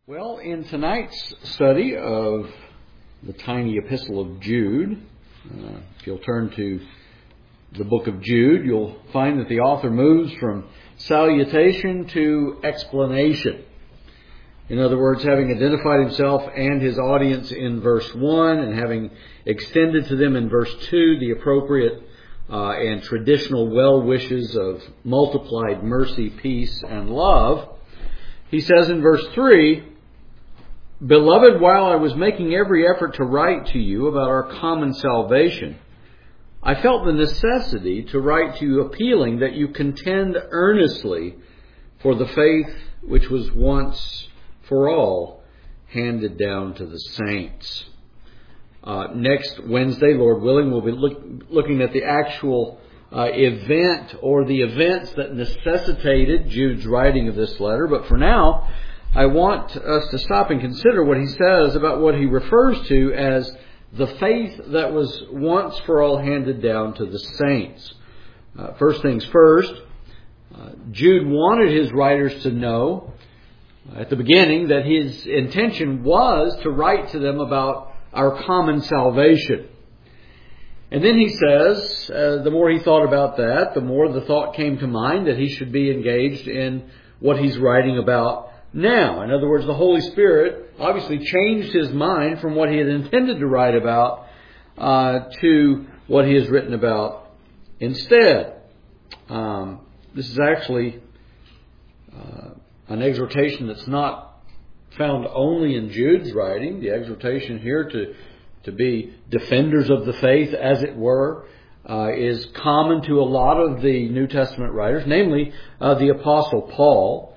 Well, in tonight's study of the tiny epistle of Jude, if you'll turn to the book of Jude, you'll find that the author moves from salutation to explanation. In other words, having identified himself and his audience in verse 1 and having extended to them in verse 2 the appropriate and traditional well wishes of multiplied mercy, peace, and love, he says in verse 3, "Beloved, while I was making every effort to write to you about our common salvation, I felt the necessity to write to you appealing that you contend earnestly for the faith which was once for all handed down to the saints." Next Wednesday, Lord willing, we'll be looking at the actual event or the events that necessitated Jude's writing of this letter. But for now, I want us to stop and consider what he says about what he refers to as the faith that was once for all handed down to the saints. First things first, Jude wanted his writers to know at the beginning that his intention was to write to them about our common salvation. And then he says, the more he thought about that, the more the thought came to mind that he should be engaged in what he's writing about now. In other words, the Holy Spirit obviously changed his mind from what he had intended to write about to what he has written about instead. This is actually an exhortation that's not found only in Jude's writing. The exhortation here to be defenders of the faith, as it were, is common to a lot of the New Testament writers, namely the Apostle Paul.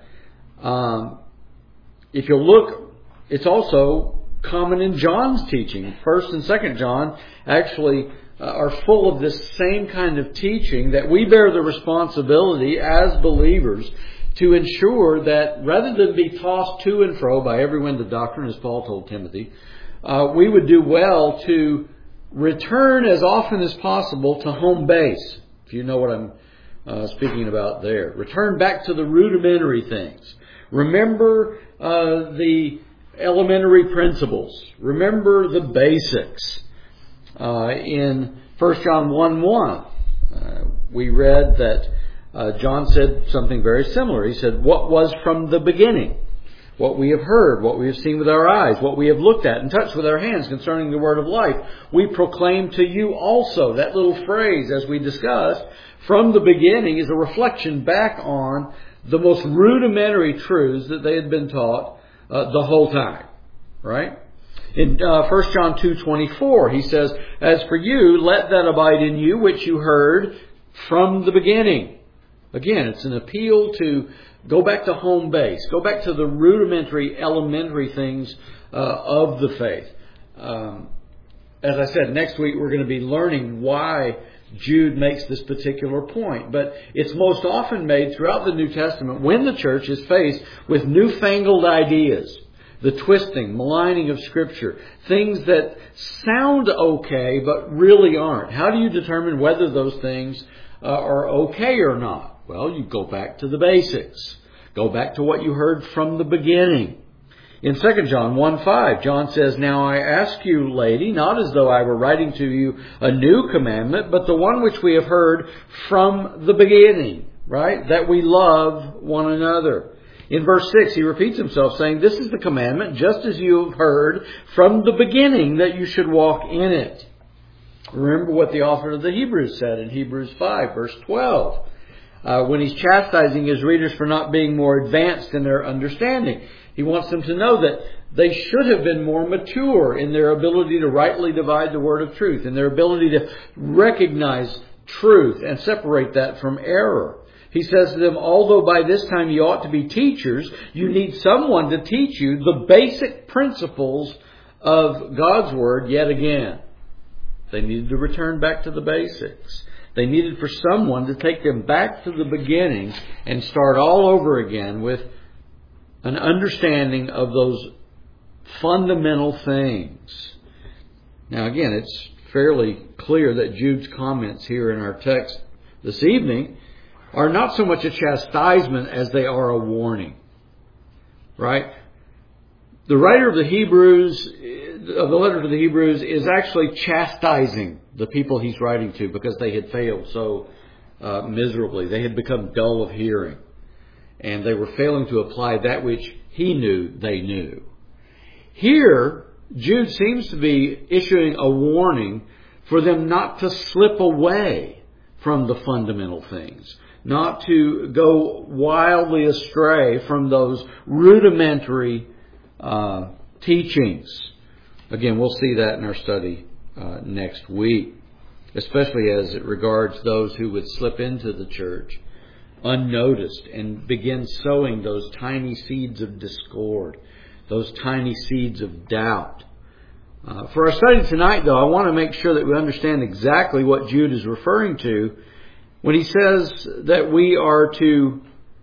If you look, it's also common in John's teaching. 1st and 2nd John actually are full of this same kind of teaching, that we bear the responsibility as believers to ensure that rather than be tossed to and fro by every wind of doctrine, as Paul told Timothy, we would do well to return as often as possible to home base, if you know what I'm speaking about there. Return back to the rudimentary things. Remember the elementary principles. Remember the basics. In 1 John 1:1, we read that John said something very similar. He said, "What was from the beginning, what we have heard, what we have seen with our eyes, what we have looked at and touched with our hands concerning the word of life, we proclaim to you also." That little phrase, as we discussed, from the beginning, is a reflection back on the most rudimentary truths that they had been taught the whole time. Right? In 1 John 2:24, he says, "As for you, let that abide in you which you heard from the beginning." Again, it's an appeal to go back to home base. Go back to the rudimentary, elementary things of the faith. As I said, next week we're going to be learning why Jude makes this particular point. But it's most often made throughout the New Testament when the church is faced with newfangled ideas. The twisting, maligning of Scripture. Things that sound okay but really aren't. How do you determine whether those things are okay or not? Well, you go back to the basics. Go back to what you heard from the beginning. In 2 John 1:5, John says, "Now I ask you, lady, not as though I were writing to you a new commandment, but the one which we have heard from the beginning," right? That we love one another. In verse 6, he repeats himself saying, "This is the commandment, just as you have heard from the beginning, that you should walk in it." Remember what the author of the Hebrews said in Hebrews 5, verse 12. When he's chastising his readers for not being more advanced in their understanding. He wants them to know that they should have been more mature in their ability to rightly divide the word of truth, in their ability to recognize truth and separate that from error. He says to them, although by this time you ought to be teachers, you need someone to teach you the basic principles of God's word yet again. They needed to return back to the basics. They needed for someone to take them back to the beginning and start all over again with an understanding of those fundamental things. Now again, it's fairly clear that Jude's comments here in our text this evening are not so much a chastisement as they are a warning. Right? the writer of the Hebrews, of the letter to the Hebrews, is actually chastising the people he's writing to because they had failed so miserably. They had become dull of hearing. And they were failing to apply that which he knew they knew. Here, Jude seems to be issuing a warning for them not to slip away from the fundamental things, not to go wildly astray from those rudimentary teachings. Again, we'll see that in our study next week, especially as it regards those who would slip into the church unnoticed and begin sowing those tiny seeds of discord, those tiny seeds of doubt. For our study tonight, though, I want to make sure that we understand exactly what Jude is referring to when he says that we are to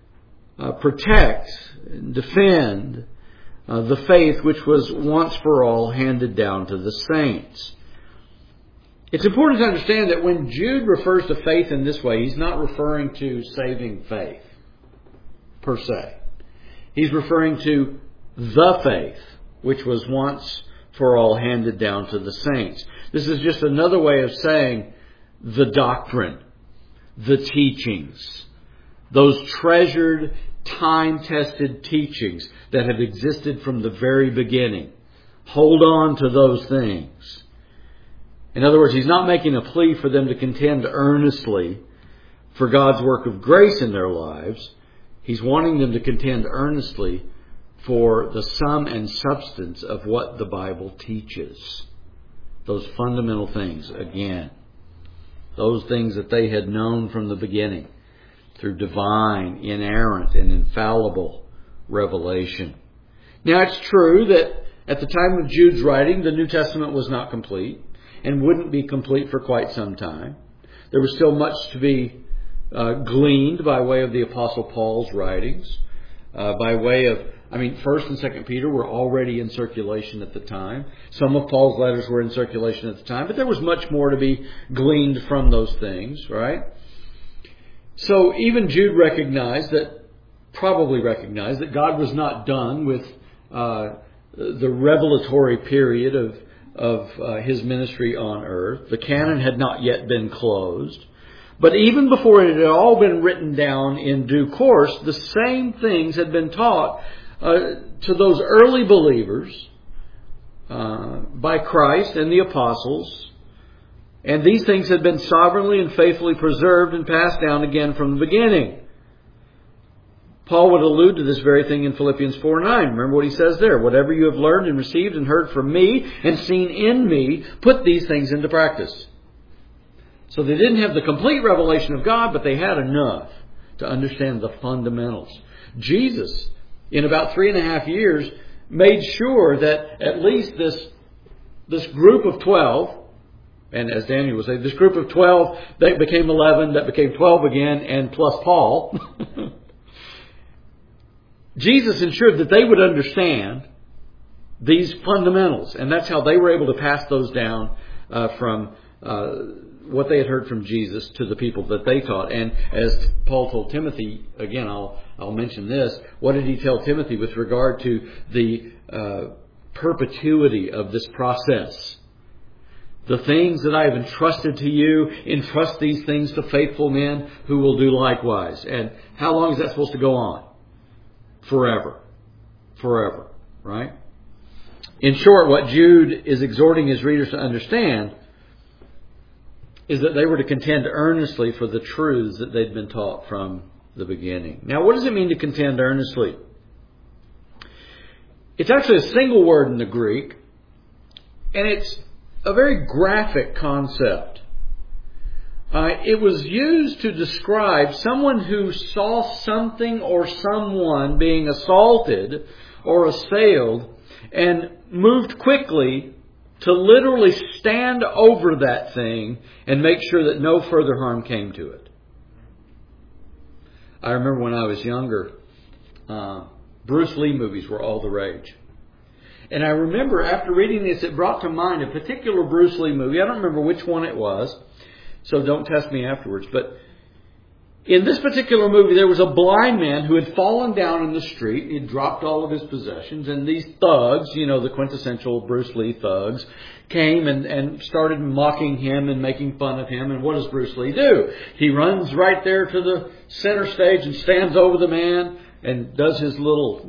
protect and defend the faith which was once for all handed down to the saints. It's important to understand that when Jude refers to faith in this way, he's not referring to saving faith, per se. He's referring to the faith, which was once for all handed down to the saints. This is just another way of saying the doctrine, the teachings, those treasured, time-tested teachings that have existed from the very beginning. Hold on to those things. In other words, he's not making a plea for them to contend earnestly for God's work of grace in their lives. He's wanting them to contend earnestly for the sum and substance of what the Bible teaches. Those fundamental things, again. Those things that they had known from the beginning through divine, inerrant, and infallible revelation. Now, it's true that at the time of Jude's writing, the New Testament was not complete and wouldn't be complete for quite some time. There was still much to be gleaned by way of the Apostle Paul's writings, by way of, 1st and 2nd Peter were already in circulation at the time. Some of Paul's letters were in circulation at the time, but there was much more to be gleaned from those things, right? So even Jude probably recognized that God was not done with the revelatory period of his ministry on earth. The canon had not yet been closed. But even before it had all been written down in due course, the same things had been taught to those early believers by Christ and the apostles. And these things had been sovereignly and faithfully preserved and passed down again from the beginning. Paul would allude to this very thing in Philippians 4:9. Remember what he says there. Whatever you have learned and received and heard from me and seen in me, put these things into practice. So they didn't have the complete revelation of God, but they had enough to understand the fundamentals. Jesus, in about 3.5 years, made sure that at least this group of 12, and as Daniel would say, this group of 12, that became 11, that became 12 again, and plus Paul, Jesus ensured that they would understand these fundamentals. And that's how they were able to pass those down from what they had heard from Jesus to the people that they taught. And as Paul told Timothy, again, I'll mention this. What did he tell Timothy with regard to the perpetuity of this process? The things that I have entrusted to you, entrust these things to faithful men who will do likewise. And how long is that supposed to go on? Forever. Forever. Right? In short, what Jude is exhorting his readers to understand is that they were to contend earnestly for the truths that they'd been taught from the beginning. Now, what does it mean to contend earnestly? It's actually a single word in the Greek, and it's a very graphic concept. It was used to describe someone who saw something or someone being assaulted or assailed and moved quickly to literally stand over that thing and make sure that no further harm came to it. I remember when I was younger, Bruce Lee movies were all the rage. And I remember after reading this, it brought to mind a particular Bruce Lee movie. I don't remember which one it was, so don't test me afterwards. But In this particular movie, there was a blind man who had fallen down in the street. He had dropped all of his possessions. And these thugs, the quintessential Bruce Lee thugs, came and started mocking him and making fun of him. And what does Bruce Lee do? He runs right there to the center stage and stands over the man and does his little,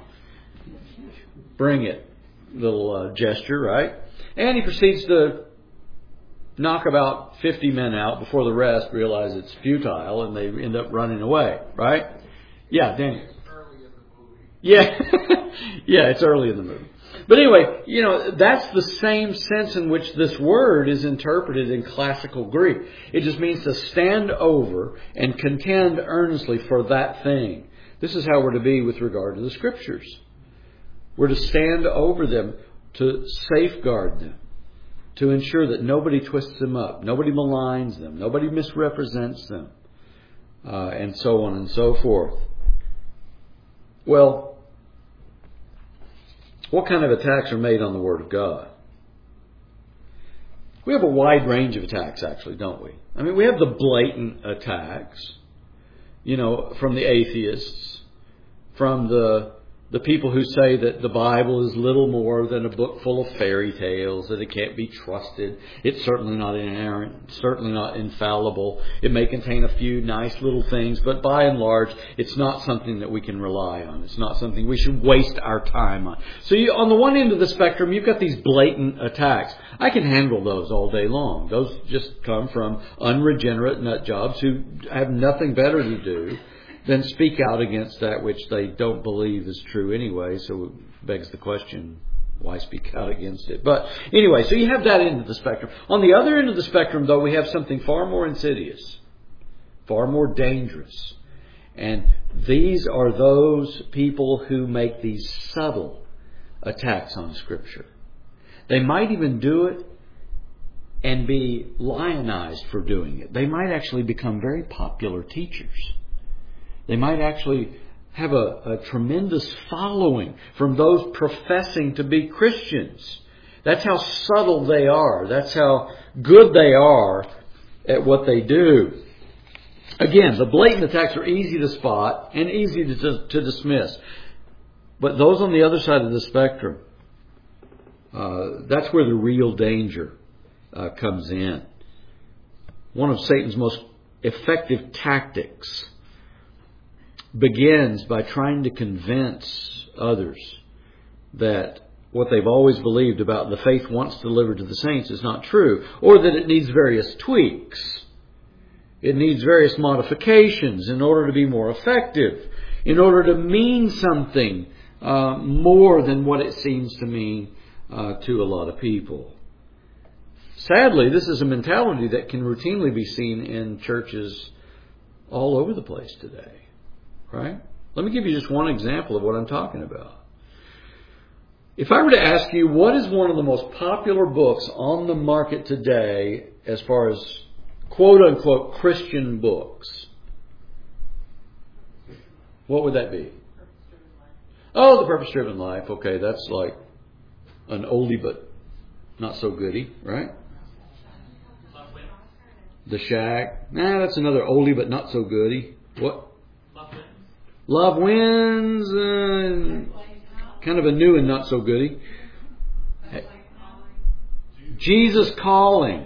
bring it little gesture, right? And he proceeds to knock about 50 men out before the rest realize it's futile and they end up running away, right? Yeah, Daniel. It's early in the movie. Yeah. Yeah, it's early in the movie. But anyway, that's the same sense in which this word is interpreted in classical Greek. It just means to stand over and contend earnestly for that thing. This is how we're to be with regard to the Scriptures. We're to stand over them, to safeguard them, to ensure that nobody twists them up, nobody maligns them, nobody misrepresents them, and so on and so forth. Well, what kind of attacks are made on the Word of God? We have a wide range of attacks, actually, don't we? I mean, we have the blatant attacks, from the atheists, from the people who say that the Bible is little more than a book full of fairy tales, that it can't be trusted. It's certainly not inerrant, certainly not infallible. It may contain a few nice little things, but by and large, it's not something that we can rely on. It's not something we should waste our time on. So on the one end of the spectrum, you've got these blatant attacks. I can handle those all day long. Those just come from unregenerate nut jobs who have nothing better to do than speak out against that which they don't believe is true anyway. So it begs the question, why speak out against it? But anyway, so you have that end of the spectrum. On the other end of the spectrum, though, we have something far more insidious, far more dangerous. And these are those people who make these subtle attacks on Scripture. They might even do it and be lionized for doing it. They might actually become very popular teachers. They might actually have a tremendous following from those professing to be Christians. That's how subtle they are. That's how good they are at what they do. Again, the blatant attacks are easy to spot and easy to dismiss. But those on the other side of the spectrum, that's where the real danger comes in. One of Satan's most effective tactics begins by trying to convince others that what they've always believed about the faith once delivered to the saints is not true, or that it needs various tweaks. It needs various modifications in order to be more effective, in order to mean something more than what it seems to mean to a lot of people. Sadly, this is a mentality that can routinely be seen in churches all over the place today. Right? Let me give you just one example of what I'm talking about. If I were to ask you, what is one of the most popular books on the market today as far as quote-unquote Christian books, what would that be? Oh, The Purpose-Driven Life. Okay, that's like an oldie but not so goodie, right? The Shack. That's another oldie but not so goodie. What? Love Wins, kind of a new and not so goodie. Jesus Calling.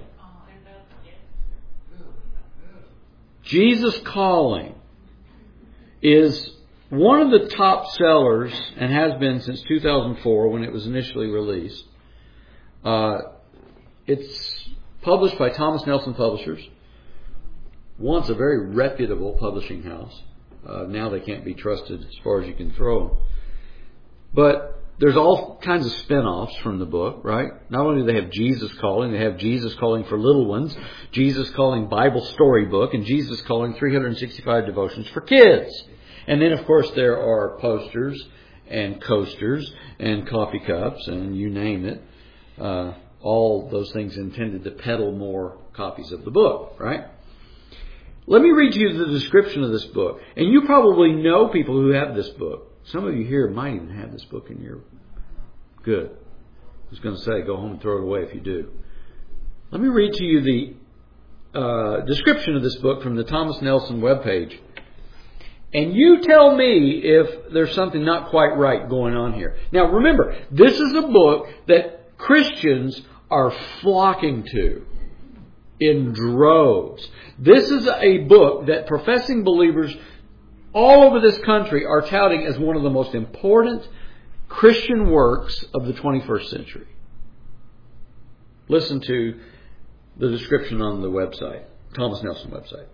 Jesus Calling is one of the top sellers and has been since 2004 when it was initially released. It's published by Thomas Nelson Publishers, once a very reputable publishing house. Now they can't be trusted as far as you can throw them. But there's all kinds of spin-offs from the book, right? Not only do they have Jesus Calling, they have Jesus Calling for Little Ones, Jesus Calling Bible Storybook, and Jesus Calling 365 Devotions for Kids. And then, of course, there are posters and coasters and coffee cups and you name it. All those things intended to peddle more copies of the book, right? Let me read you the description of this book. And you probably know people who have this book. Some of you here might even have this book in your... Good. I was going to say, go home and throw it away if you do. Let me read to you the description of this book from the Thomas Nelson webpage. And you tell me if there's something not quite right going on here. Now remember, this is a book that Christians are flocking to in droves. This is a book that professing believers all over this country are touting as one of the most important Christian works of the 21st century. Listen to the description on the website, Thomas Nelson website.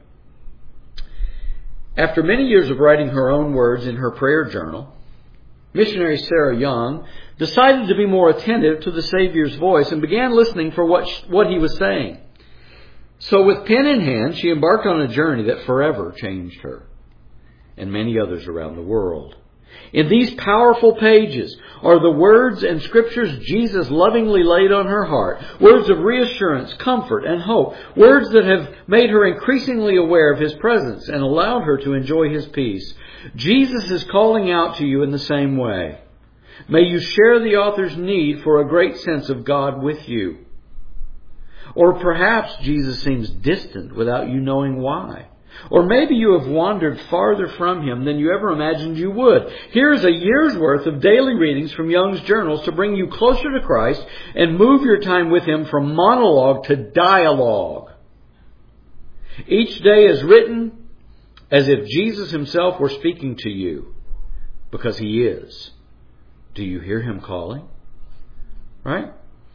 After many years of writing her own words in her prayer journal, missionary Sarah Young decided to be more attentive to the Savior's voice and began listening for what He was saying. So with pen in hand, she embarked on a journey that forever changed her and many others around the world. In these powerful pages are the words and scriptures Jesus lovingly laid on her heart. Words of reassurance, comfort, and hope. Words that have made her increasingly aware of His presence and allowed her to enjoy His peace. Jesus is calling out to you in the same way. May you share the author's need for a great sense of God with you. Or perhaps Jesus seems distant without you knowing why. Or maybe you have wandered farther from Him than you ever imagined you would. Here's a year's worth of daily readings from Young's journals to bring you closer to Christ and move your time with Him from monologue to dialogue. Each day is written as if Jesus Himself were speaking to you, because He is. Do you hear Him calling? Right?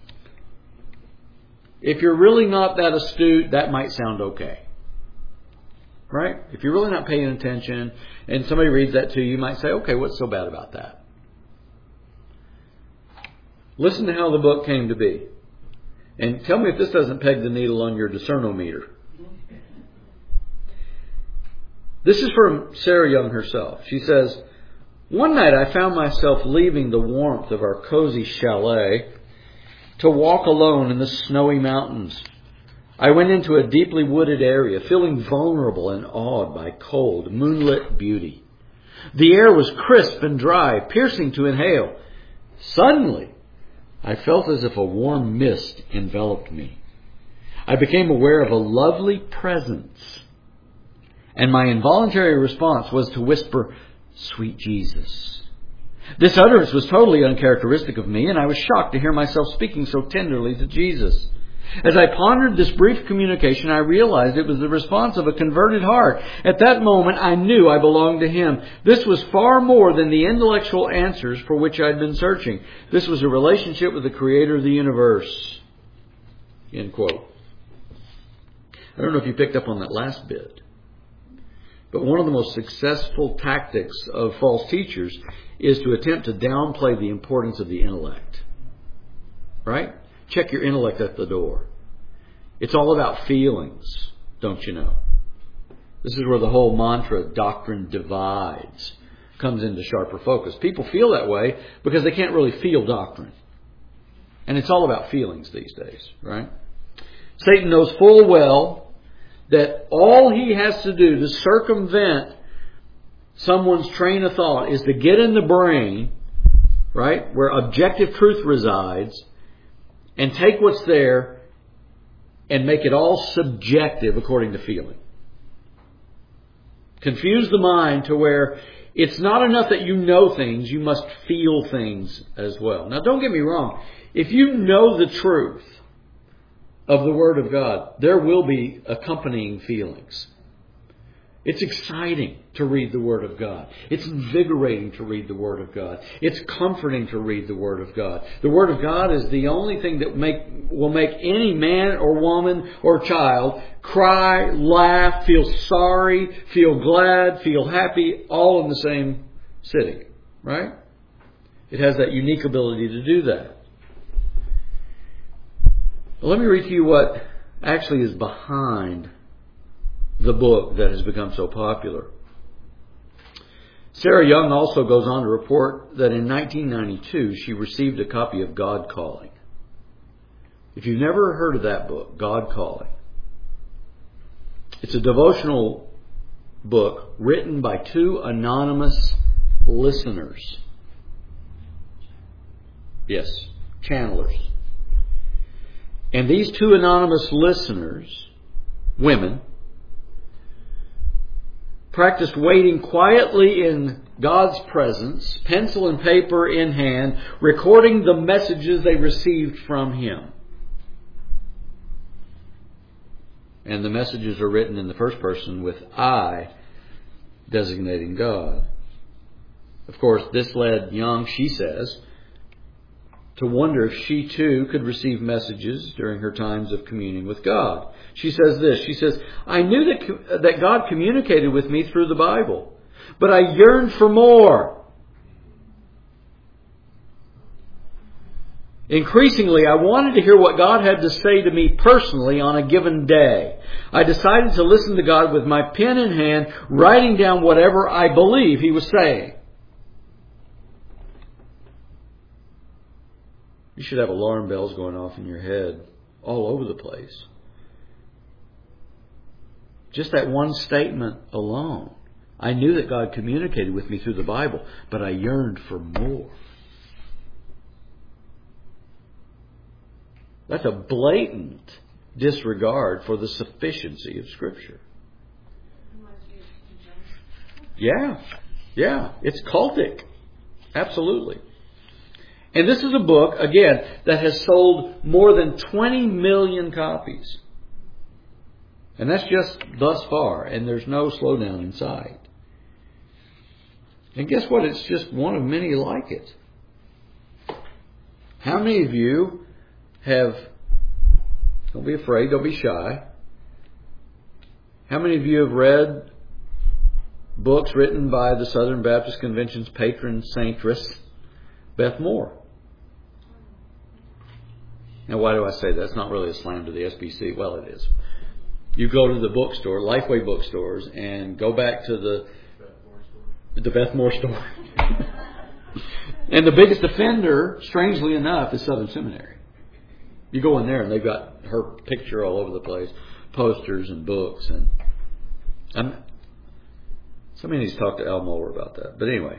If you're really not that astute, that might sound okay. Right? If you're really not paying attention and somebody reads that to you, you might say, okay, what's so bad about that? Listen to how the book came to be. And tell me if this doesn't peg the needle on your discernometer. This is from Sarah Young herself. She says, one night I found myself leaving the warmth of our cozy chalet to walk alone in the snowy mountains. I went into a deeply wooded area, feeling vulnerable and awed by cold, moonlit beauty. The air was crisp and dry, piercing to inhale. Suddenly, I felt as if a warm mist enveloped me. I became aware of a lovely presence, and my involuntary response was to whisper, "Sweet Jesus." This utterance was totally uncharacteristic of me, and I was shocked to hear myself speaking so tenderly to Jesus. As I pondered this brief communication, I realized it was the response of a converted heart. At that moment, I knew I belonged to Him. This was far more than the intellectual answers for which I had been searching. This was a relationship with the Creator of the universe. End quote. I don't know if you picked up on that last bit, but one of the most successful tactics of false teachers is to attempt to downplay the importance of the intellect. Right? Check your intellect at the door. It's all about feelings, don't you know? This is where the whole mantra, doctrine divides, comes into sharper focus. People feel that way because they can't really feel doctrine. And it's all about feelings these days, right? Satan knows full well that all he has to do to circumvent someone's train of thought is to get in the brain, right, where objective truth resides, and take what's there and make it all subjective according to feeling. Confuse the mind to where it's not enough that you know things, you must feel things as well. Now don't get me wrong. If you know the truth of the Word of God, there will be accompanying feelings. It's exciting to read the Word of God. It's invigorating to read the Word of God. It's comforting to read the Word of God. The Word of God is the only thing that will make any man or woman or child cry, laugh, feel sorry, feel glad, feel happy, all in the same sitting. Right? It has that unique ability to do that. Well, let me read to you what actually is behind the book that has become so popular. Sarah Young also goes on to report that in 1992 she received a copy of God Calling. If you've never heard of that book, God Calling, it's a devotional book written by two anonymous listeners. Yes, channelers. And these two anonymous listeners women, practiced waiting quietly in God's presence, pencil and paper in hand, recording the messages they received from Him. And the messages are written in the first person with I designating God. Of course, this led Young, she says, to wonder if she too could receive messages during her times of communing with God. She says this, she says, I knew that God communicated with me through the Bible, but I yearned for more. Increasingly, I wanted to hear what God had to say to me personally on a given day. I decided to listen to God with my pen in hand, writing down whatever I believe He was saying. You should have alarm bells going off in your head all over the place. Just that one statement alone. I knew that God communicated with me through the Bible, but I yearned for more. That's a blatant disregard for the sufficiency of Scripture. Yeah. It's cultic. Absolutely. And this is a book, again, that has sold more than 20 million copies. And that's just thus far, and there's no slowdown in sight. And guess what? It's just one of many like it. How many of you have, don't be afraid, don't be shy. How many of you have read books written by the Southern Baptist Convention's patron saintress, Beth Moore? Now, why do I say that? It's not really a slam to the SBC. Well, it is. You go to the bookstore, Lifeway bookstores, and go back to the Beth Moore store. And the biggest offender, strangely enough, is Southern Seminary. You go in there and they've got her picture all over the place, posters and books. And somebody needs to talk to Al Mohler about that. But anyway.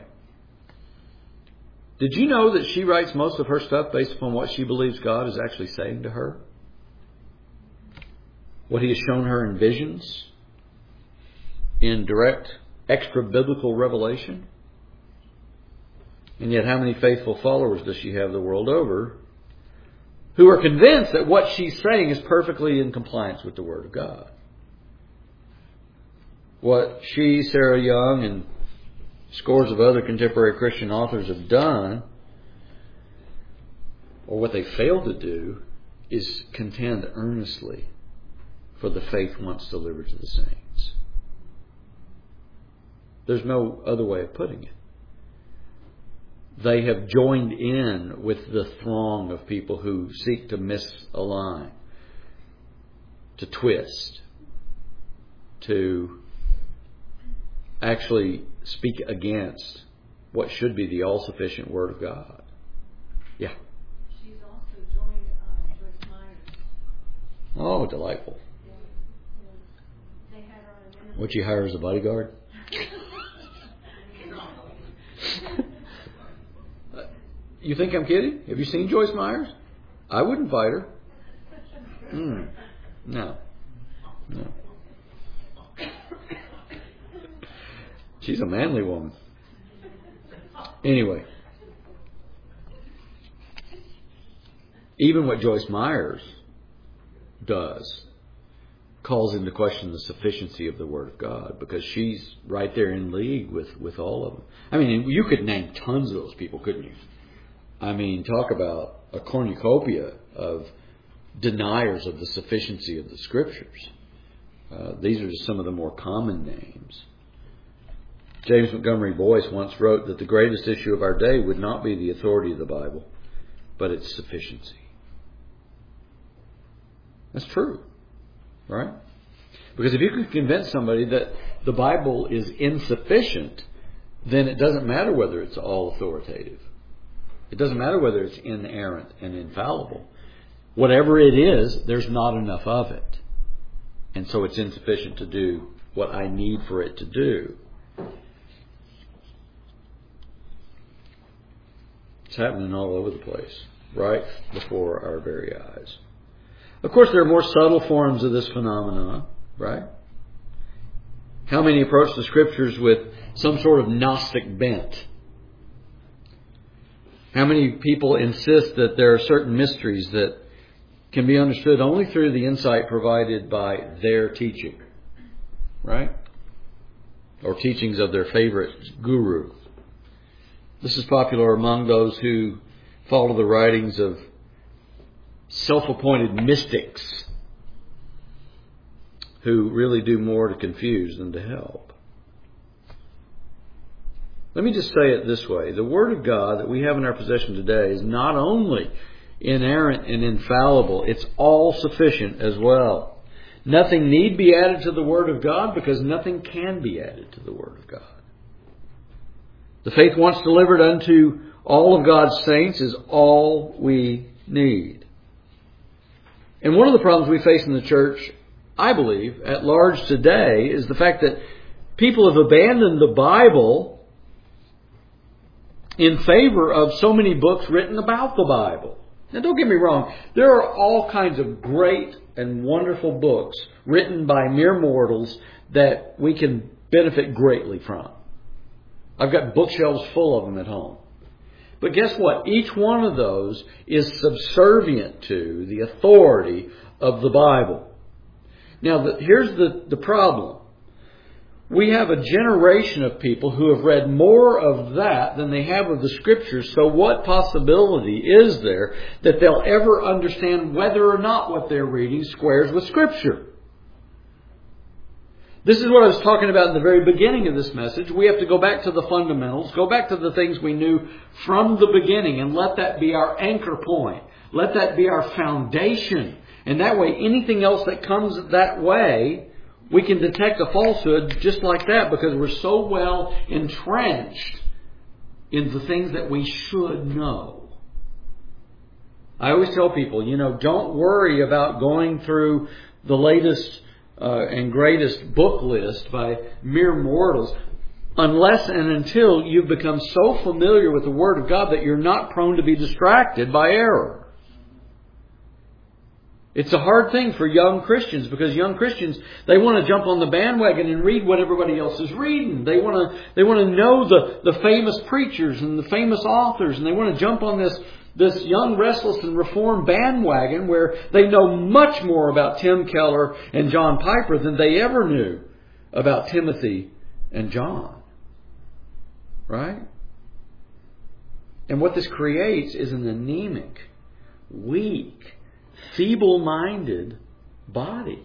Did you know that she writes most of her stuff based upon what she believes God is actually saying to her? What He has shown her in visions? In direct extra-biblical revelation? And yet how many faithful followers does she have the world over who are convinced that what she's saying is perfectly in compliance with the Word of God? What she, Sarah Young, and scores of other contemporary Christian authors have done, or what they failed to do, is contend earnestly for the faith once delivered to the saints. There's no other way of putting it. They have joined in with the throng of people who seek to misalign, to twist, to actually speak against what should be the all-sufficient Word of God. Yeah. She's also joined Joyce Myers. Oh, delightful. Yeah. They had her on a ministry. Would you hire as a bodyguard? You think I'm kidding? Have you seen Joyce Myers? I wouldn't fight her. No. She's a manly woman. Anyway. Even what Joyce Myers does calls into question the sufficiency of the Word of God, because she's right there in league with all of them. I mean, you could name tons of those people, couldn't you? I mean, talk about a cornucopia of deniers of the sufficiency of the Scriptures. These are just some of the more common names. James Montgomery Boyce once wrote that the greatest issue of our day would not be the authority of the Bible, but its sufficiency. That's true, right? Because if you can convince somebody that the Bible is insufficient, then it doesn't matter whether it's all authoritative. It doesn't matter whether it's inerrant and infallible. Whatever it is, there's not enough of it. And so it's insufficient to do what I need for it to do. It's happening all over the place, right before our very eyes. Of course, there are more subtle forms of this phenomenon. Right? How many approach the Scriptures with some sort of Gnostic bent? How many people insist that there are certain mysteries that can be understood only through the insight provided by their teaching? Right? Or teachings of their favorite guru. This is popular among those who follow the writings of self-appointed mystics who really do more to confuse than to help. Let me just say it this way. The Word of God that we have in our possession today is not only inerrant and infallible, it's all sufficient as well. Nothing need be added to the Word of God because nothing can be added to the Word of God. The faith once delivered unto all of God's saints is all we need. And one of the problems we face in the church, I believe, at large today, is the fact that people have abandoned the Bible in favor of so many books written about the Bible. Now, don't get me wrong. There are all kinds of great and wonderful books written by mere mortals that we can benefit greatly from. I've got bookshelves full of them at home. But guess what? Each one of those is subservient to the authority of the Bible. Now, here's the problem. We have a generation of people who have read more of that than they have of the Scriptures. So what possibility is there that they'll ever understand whether or not what they're reading squares with Scripture? This is what I was talking about in the very beginning of this message. We have to go back to the fundamentals, go back to the things we knew from the beginning, and let that be our anchor point. Let that be our foundation. And that way, anything else that comes that way, we can detect a falsehood just like that because we're so well entrenched in the things that we should know. I always tell people, don't worry about going through the latest and greatest book list by mere mortals unless and until you've become so familiar with the Word of God that you're not prone to be distracted by error. It's a hard thing for young Christians because young Christians, they want to jump on the bandwagon and read what everybody else is reading. They want to know the famous preachers and the famous authors, and they want to jump on this young, restless, and reformed bandwagon where they know much more about Tim Keller and John Piper than they ever knew about Timothy and John. Right? And what this creates is an anemic, weak, feeble-minded body.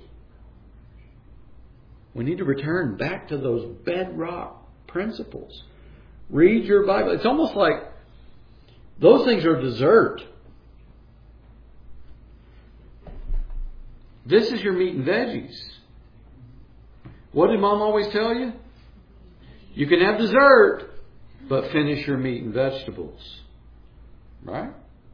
We need to return back to those bedrock principles. Read your Bible. It's almost like those things are dessert. This is your meat and veggies. What did Mom always tell you? You can have dessert, but finish your meat and vegetables. Right?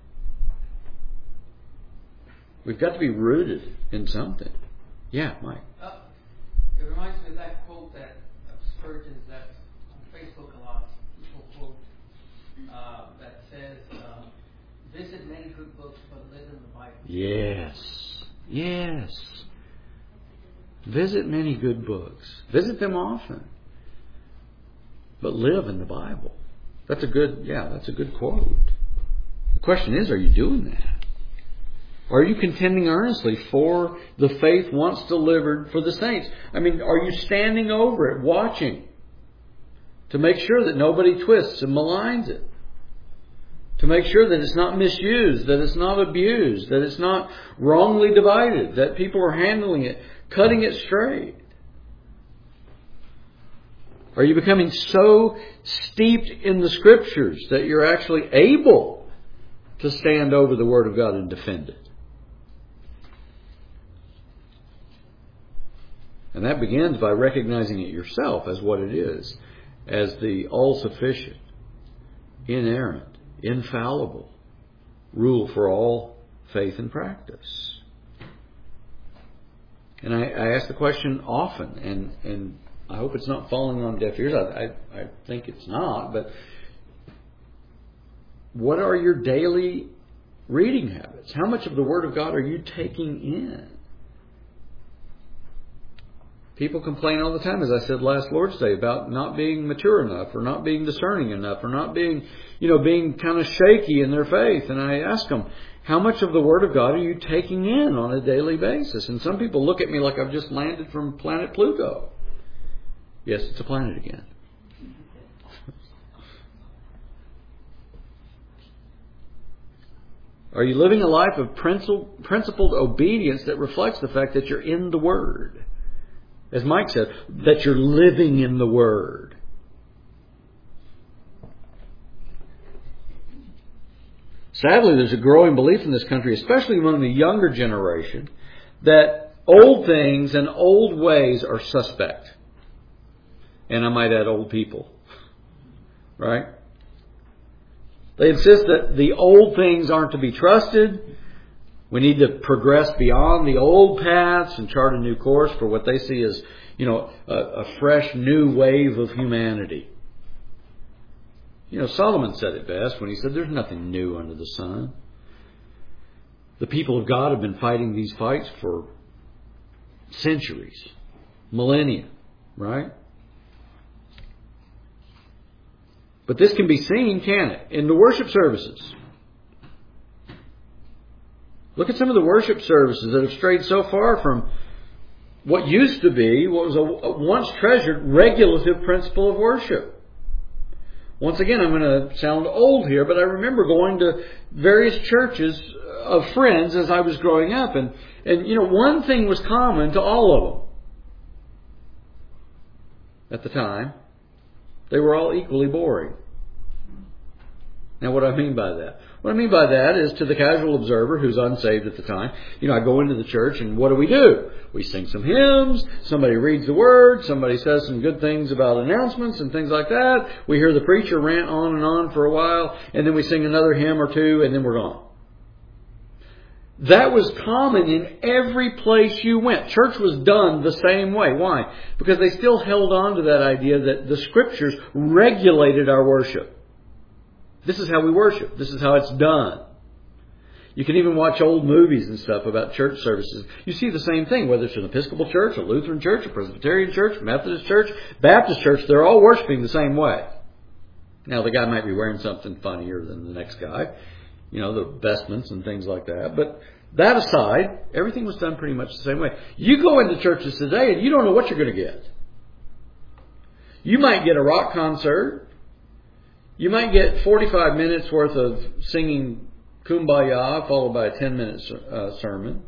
We've got to be rooted in something. Yeah, Mike. It reminds me of that quote of Spurgeon's that's on Facebook a lot. People quote that says, "Visit many good books, but live in the Bible." Yes. Visit many good books. Visit them often, but live in the Bible. That's a good quote. The question is, are you doing that? Are you contending earnestly for the faith once delivered for the saints? I mean, are you standing over it, watching to make sure that nobody twists and maligns it? To make sure that it's not misused, that it's not abused, that it's not wrongly divided, that people are handling it, cutting it straight? Are you becoming so steeped in the Scriptures that you're actually able to stand over the Word of God and defend it? And that begins by recognizing it yourself as what it is, as the all-sufficient, inerrant, infallible rule for all faith and practice. And I ask the question often, and I hope it's not falling on deaf ears. I think it's not, but what are your daily reading habits? How much of the Word of God are you taking in? People complain all the time, as I said last Lord's Day, about not being mature enough, or not being discerning enough, or not being, being kind of shaky in their faith. And I ask them, how much of the Word of God are you taking in on a daily basis? And some people look at me like I've just landed from planet Pluto. Yes, it's a planet again. Are you living a life of principled obedience that reflects the fact that you're in the Word? As Mike said, that you're living in the Word. Sadly, there's a growing belief in this country, especially among the younger generation, that old things and old ways are suspect. And I might add old people. Right? They insist that the old things aren't to be trusted. We need to progress beyond the old paths and chart a new course for what they see as, a fresh new wave of humanity. Solomon said it best when he said, there's nothing new under the sun. The people of God have been fighting these fights for centuries, millennia, right? But this can be seen, can it, in the worship services. Look at some of the worship services that have strayed so far from what used to be, what was a once treasured regulative principle of worship. Once again, I'm going to sound old here, but I remember going to various churches of friends as I was growing up. And one thing was common to all of them at the time. They were all equally boring. Now, what do I mean by that? What I mean by that is, to the casual observer who's unsaved at the time, I go into the church and what do? We sing some hymns, somebody reads the Word, somebody says some good things about announcements and things like that. We hear the preacher rant on and on for a while, and then we sing another hymn or two, and then we're gone. That was common in every place you went. Church was done the same way. Why? Because they still held on to that idea that the Scriptures regulated our worship. This is how we worship. This is how it's done. You can even watch old movies and stuff about church services. You see the same thing, whether it's an Episcopal church, a Lutheran church, a Presbyterian church, Methodist church, Baptist church. They're all worshiping the same way. Now, the guy might be wearing something funnier than the next guy. The vestments and things like that. But that aside, everything was done pretty much the same way. You go into churches today and you don't know what you're going to get. You might get a rock concert. You might get 45 minutes worth of singing Kumbaya followed by a 10-minute sermon.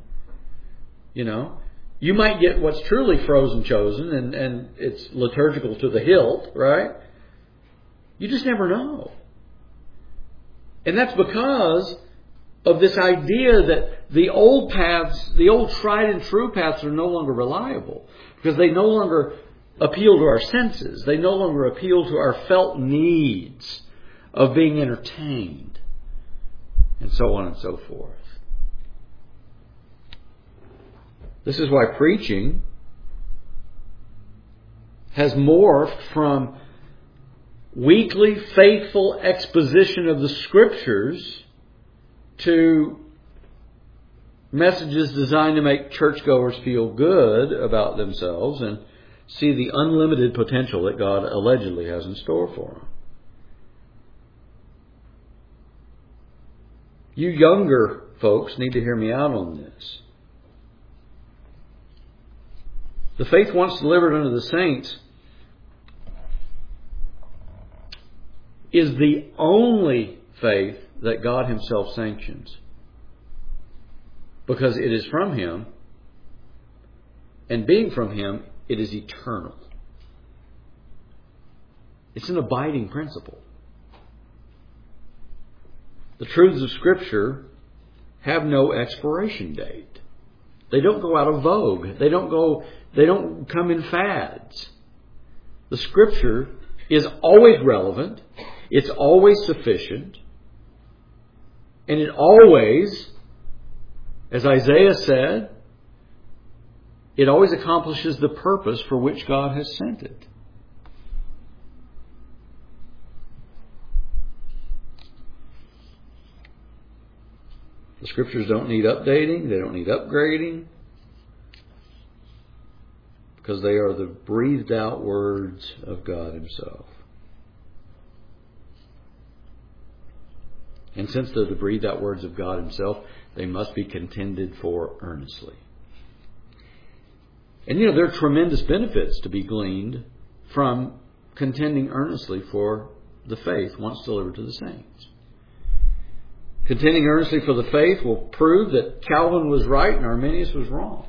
You might get what's truly frozen chosen and it's liturgical to the hilt, right? You just never know. And that's because of this idea that the old paths, the old tried and true paths, are no longer reliable. Because they no longer appeal to our senses. They no longer appeal to our felt needs of being entertained. And so on and so forth. This is why preaching has morphed from weekly faithful exposition of the Scriptures to messages designed to make churchgoers feel good about themselves and see the unlimited potential that God allegedly has in store for them. You younger folks need to hear me out on this. The faith once delivered unto the saints is the only faith that God Himself sanctions. Because it is from Him, and being from Him, it is eternal. It's an abiding principle. The truths of Scripture have no expiration date. They don't go out of vogue. They don't come in fads. The Scripture is always relevant. It's always sufficient. And it always, as Isaiah said, it always accomplishes the purpose for which God has sent it. The Scriptures don't need updating. They don't need upgrading. because they are the breathed out words of God Himself. And since they're the breathed out words of God Himself, they must be contended for earnestly. And there are tremendous benefits to be gleaned from contending earnestly for the faith once delivered to the saints. Contending earnestly for the faith will prove that Calvin was right and Arminius was wrong.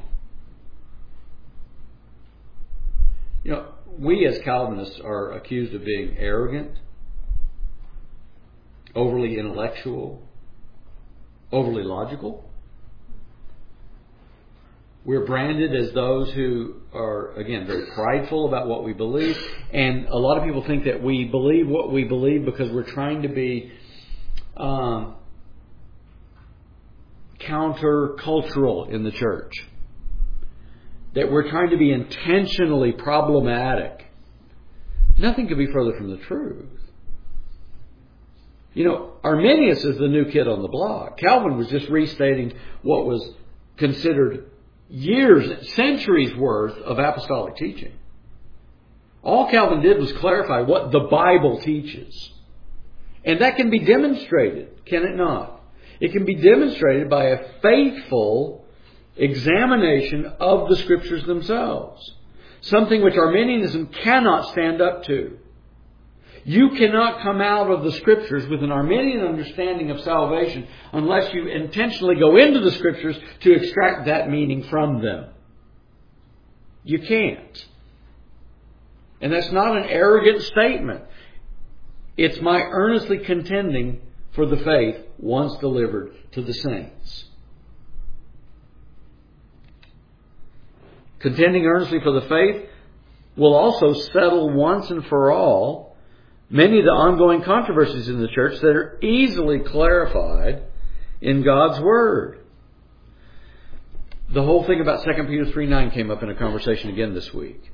We as Calvinists are accused of being arrogant, overly intellectual, overly logical. We're branded as those who are, again, very prideful about what we believe. And a lot of people think that we believe what we believe because we're trying to be counter-cultural in the church. That we're trying to be intentionally problematic. Nothing could be further from the truth. Arminius is the new kid on the block. Calvin was just restating what was considered years, centuries worth of apostolic teaching. All Calvin did was clarify what the Bible teaches. And that can be demonstrated, can it not? It can be demonstrated by a faithful examination of the Scriptures themselves. Something which Arminianism cannot stand up to. You cannot come out of the Scriptures with an Arminian understanding of salvation unless you intentionally go into the Scriptures to extract that meaning from them. You can't. And that's not an arrogant statement. It's my earnestly contending for the faith once delivered to the saints. Contending earnestly for the faith will also settle once and for all many of the ongoing controversies in the church that are easily clarified in God's Word. The whole thing about 2 Peter 3:9 came up in a conversation again this week.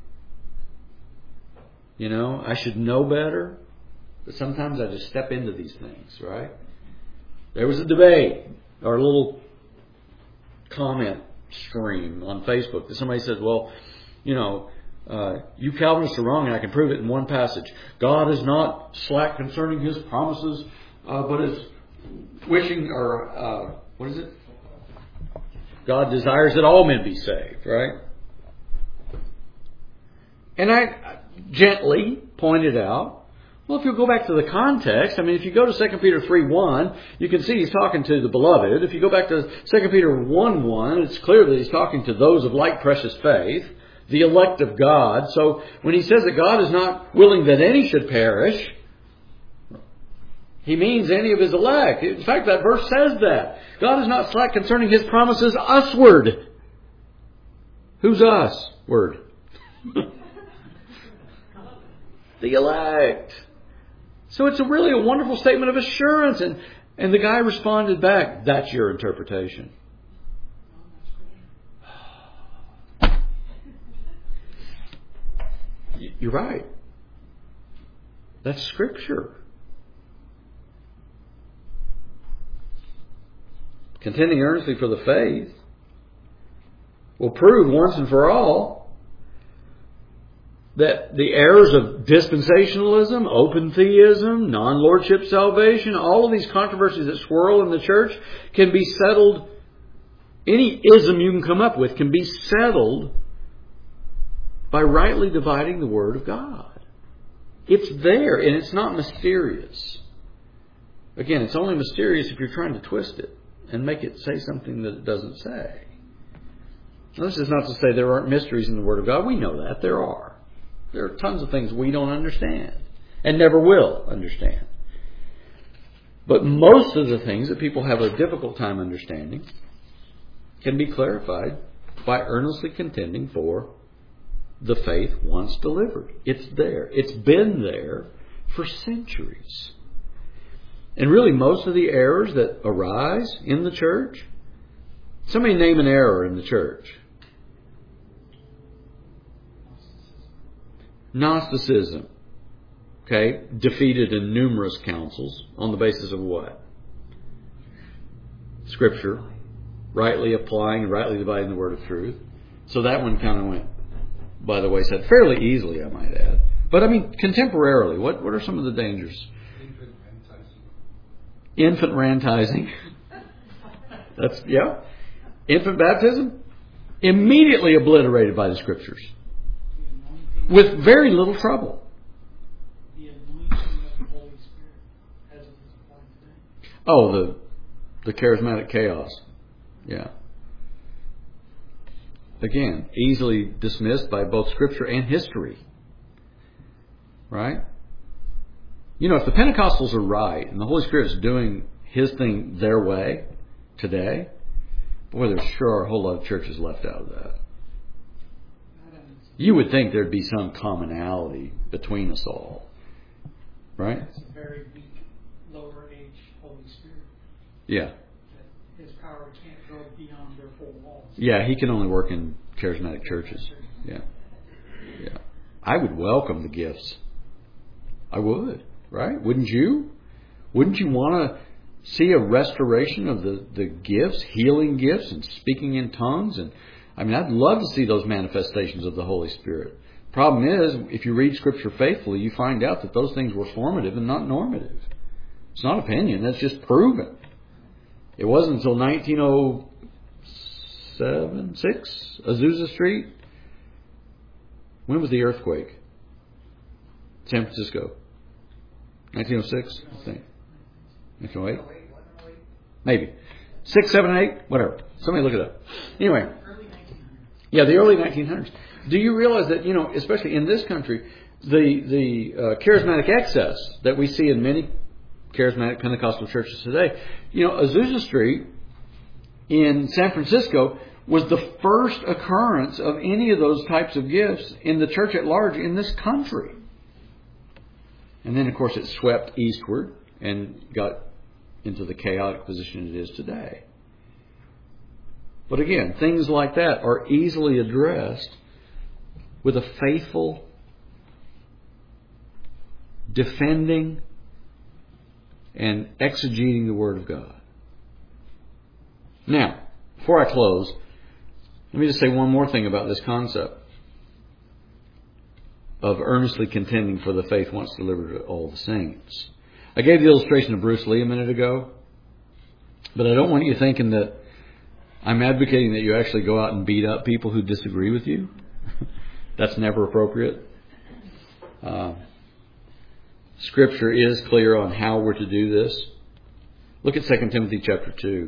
I should know better, but sometimes I just step into these things, right? There was a debate or a little comment stream on Facebook that somebody said, well, you Calvinists are wrong, and I can prove it in one passage. God is not slack concerning His promises, but is wishing, or what is it? God desires that all men be saved, right? And I gently pointed out, well, if you go back to the context, if you go to 2 Peter 3:1, you can see he's talking to the beloved. If you go back to 2 Peter 1:1, it's clear that he's talking to those of like precious faith, the elect of God. So when he says that God is not willing that any should perish, he means any of His elect. In fact, that verse says that. God is not slack concerning His promises usward. Who's us? Word. The elect. So it's really a wonderful statement of assurance. And the guy responded back, that's your interpretation. You're right. That's Scripture. Contending earnestly for the faith will prove once and for all that the errors of dispensationalism, open theism, non-lordship salvation, all of these controversies that swirl in the church can be settled. Any ism you can come up with can be settled by rightly dividing the Word of God. It's there, and it's not mysterious. Again, it's only mysterious if you're trying to twist it and make it say something that it doesn't say. Now, this is not to say there aren't mysteries in the Word of God. We know that. There are. There are tons of things we don't understand and never will understand. But most of the things that people have a difficult time understanding can be clarified by earnestly contending for the faith once delivered. It's there. It's been there for centuries. And really most of the errors that arise in the church, somebody name an error in the church. Gnosticism. Okay, defeated in numerous councils on the basis of what? Scripture. Rightly applying and rightly dividing the word of truth. So that one kind of went by the wayside, fairly easily, I might add. But I mean, contemporarily, what are some of the dangers? Infant rantizing. That's, yeah. Infant baptism? Immediately obliterated by the Scriptures. With very little trouble. The anointing of the Holy Spirit as of this point today. Oh, the charismatic chaos. Yeah. Again, easily dismissed by both Scripture and history. Right? You know, if the Pentecostals are right and the Holy Spirit's doing His thing their way today, boy, there sure are a whole lot of churches left out of that. You would think there'd be some commonality between us all. Right? It's a very weak, lower age Holy Spirit. Yeah. His power can't go beyond their four walls. Yeah, He can only work in charismatic churches. Yeah. Yeah. I would welcome the gifts. I would. Right? Wouldn't you? Wouldn't you want to see a restoration of the gifts, healing gifts and speaking in tongues? And I mean, I'd love to see those manifestations of the Holy Spirit. Problem is, if you read Scripture faithfully, you find out that those things were formative and not normative. It's not opinion. That's just proven. It wasn't until 1907, 6, Azusa Street. When was the earthquake? San Francisco. 1906, I think. 1908? Maybe. 6, 7, 8? Whatever. Somebody look it up. Anyway. Yeah, the early 1900s. Do you realize that, you know, especially in this country, the charismatic excess that we see in many charismatic Pentecostal churches today, you know, Azusa Street in San Francisco was the first occurrence of any of those types of gifts in the church at large in this country. And then, of course, it swept eastward and got into the chaotic position it is today. But again, things like that are easily addressed with a faithful, defending, and exegeting the Word of God. Now, before I close, let me just say one more thing about this concept of earnestly contending for the faith once delivered to all the saints. I gave the illustration of Bruce Lee a minute ago, but I don't want you thinking that I'm advocating that you actually go out and beat up people who disagree with you. That's never appropriate. Scripture is clear on how we're to do this. Look at 2 Timothy chapter 2.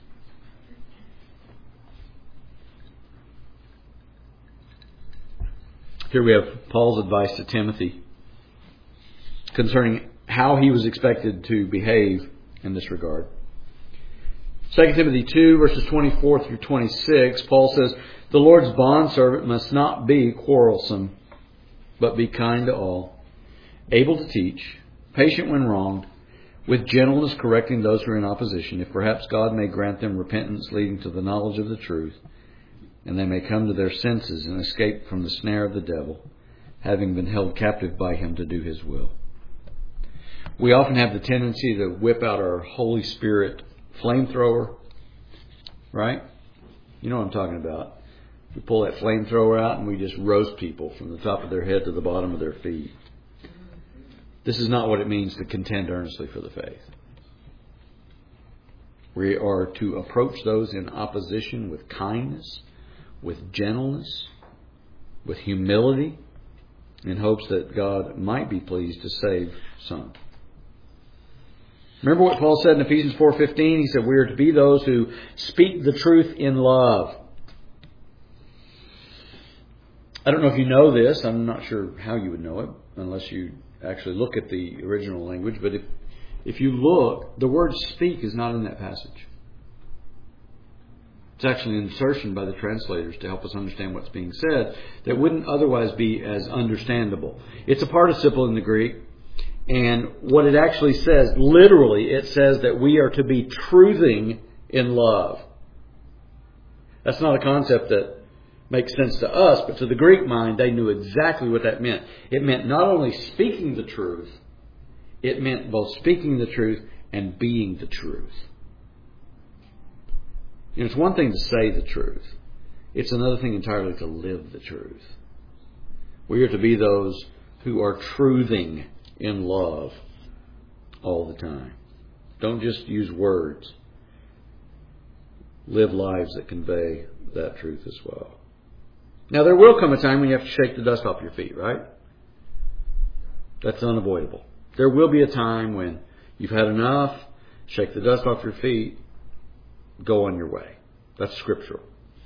Here we have Paul's advice to Timothy concerning how he was expected to behave in this regard. 2 Timothy 2, verses 24 through 26, Paul says, "The Lord's bondservant must not be quarrelsome, but be kind to all, able to teach, patient when wronged, with gentleness correcting those who are in opposition, if perhaps God may grant them repentance leading to the knowledge of the truth, and they may come to their senses and escape from the snare of the devil, having been held captive by him to do his will." We often have the tendency to whip out our Holy Spirit flamethrower, right? You know what I'm talking about. We pull that flamethrower out and we just roast people from the top of their head to the bottom of their feet. This is not what it means to contend earnestly for the faith. We are to approach those in opposition with kindness, with gentleness, with humility, in hopes that God might be pleased to save some. Remember what Paul said in Ephesians 4:15? He said we are to be those who speak the truth in love. I don't know if you know this. I'm not sure how you would know it unless you actually look at the original language. But if you look, the word speak is not in that passage. It's actually an insertion by the translators to help us understand what's being said that wouldn't otherwise be as understandable. It's a participle in the Greek. And what it actually says, literally, it says that we are to be truthing in love. That's not a concept that makes sense to us, but to the Greek mind, they knew exactly what that meant. It meant not only speaking the truth, it meant both speaking the truth and being the truth. You know, it's one thing to say the truth. It's another thing entirely to live the truth. We are to be those who are truthing in love all the time. Don't just use words. Live lives that convey that truth as well. Now, there will come a time when you have to shake the dust off your feet, right? That's unavoidable. There will be a time when you've had enough, shake the dust off your feet, go on your way. That's scriptural.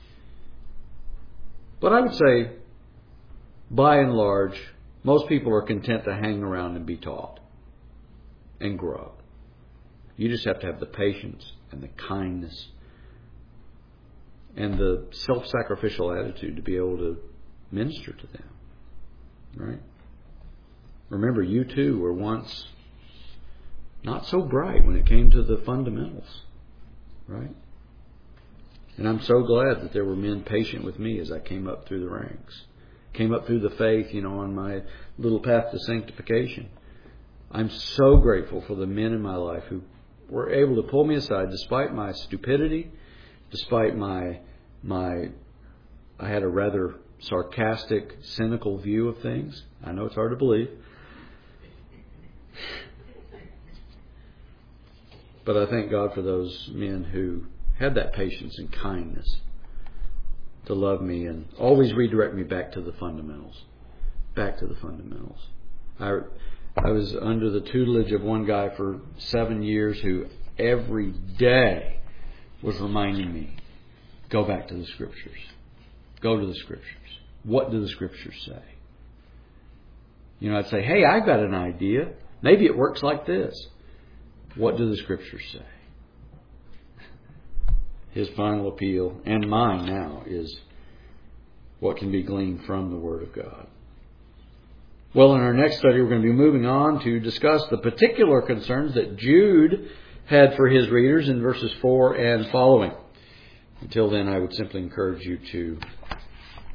But I would say, by and large, most people are content to hang around and be taught and grow. You just have to have the patience and the kindness and the self-sacrificial attitude to be able to minister to them. Right? Remember, you too were once not so bright when it came to the fundamentals. Right? And I'm so glad that there were men patient with me as I came up through the ranks. Came up through the faith, on my little path to sanctification. I'm so grateful for the men in my life who were able to pull me aside despite my stupidity, despite I had a rather sarcastic, cynical view of things. I know it's hard to believe. But I thank God for those men who had that patience and kindness to love me and always redirect me back to the fundamentals. Back to the fundamentals. I was under the tutelage of one guy for 7 years who every day was reminding me, go back to the Scriptures. Go to the Scriptures. What do the Scriptures say? I'd say, hey, I've got an idea. Maybe it works like this. What do the Scriptures say? His final appeal, and mine now, is what can be gleaned from the Word of God. Well, in our next study, we're going to be moving on to discuss the particular concerns that Jude had for his readers in verses 4 and following. Until then, I would simply encourage you to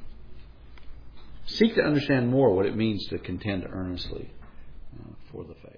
seek to understand more what it means to contend earnestly for the faith.